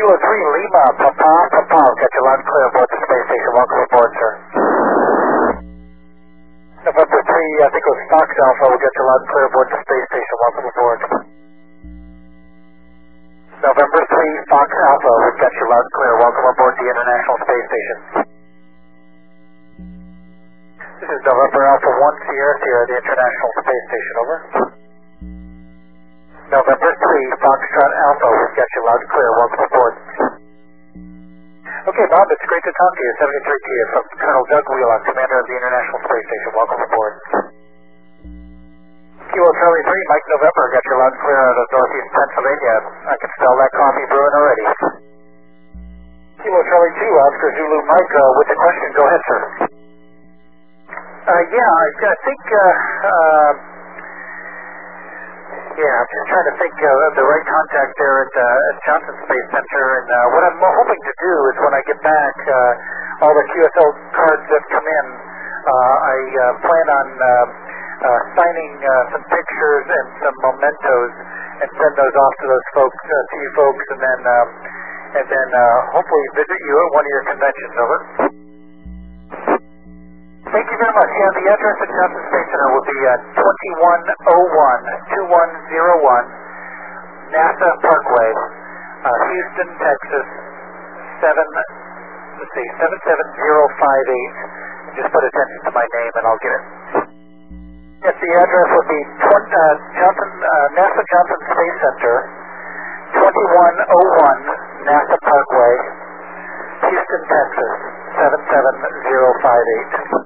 Kilo 3 Lima, Papa, I'll get you loud and clear aboard the space station. Welcome aboard, sir. November 3, I think it was Fox Alpha, we'll get you loud and clear aboard the space station. Welcome aboard. November 3, Fox Alpha, we'll get you loud and clear. Welcome aboard the International Space Station. This is November Alpha 1 Sierra Sierra, the International Space Station, over. November 3, Foxtrot Alpha, we'll get you loud and clear. Welcome aboard. Okay, Bob, it's great to talk to you. 73 Kia from Colonel Doug Wheelock, Commander of the International Space Station. Welcome aboard. Kilo Charlie 3, Mike November, got you loud and clear out of Northeast Pennsylvania. I can smell that coffee brewing already. Kilo Charlie 2, Oscar Zulu Mike, with the question, go ahead, sir. I think, I'm just trying to think of the right contact there at Johnson Space Center, and what I'm hoping to do is when I get back, all the QSL cards that come in, I plan on signing some pictures and some mementos and send those off to those folks, to you folks, and then hopefully visit you at one of your conventions, over. Thank you very much. Yeah, the address at Johnson Space Center will be 2101 NASA Parkway, Houston, Texas, 77058. Just put attention to my name and I'll get it. Yes, the address will be NASA Johnson Space Center, 2101 NASA Parkway, Houston, Texas, 77058.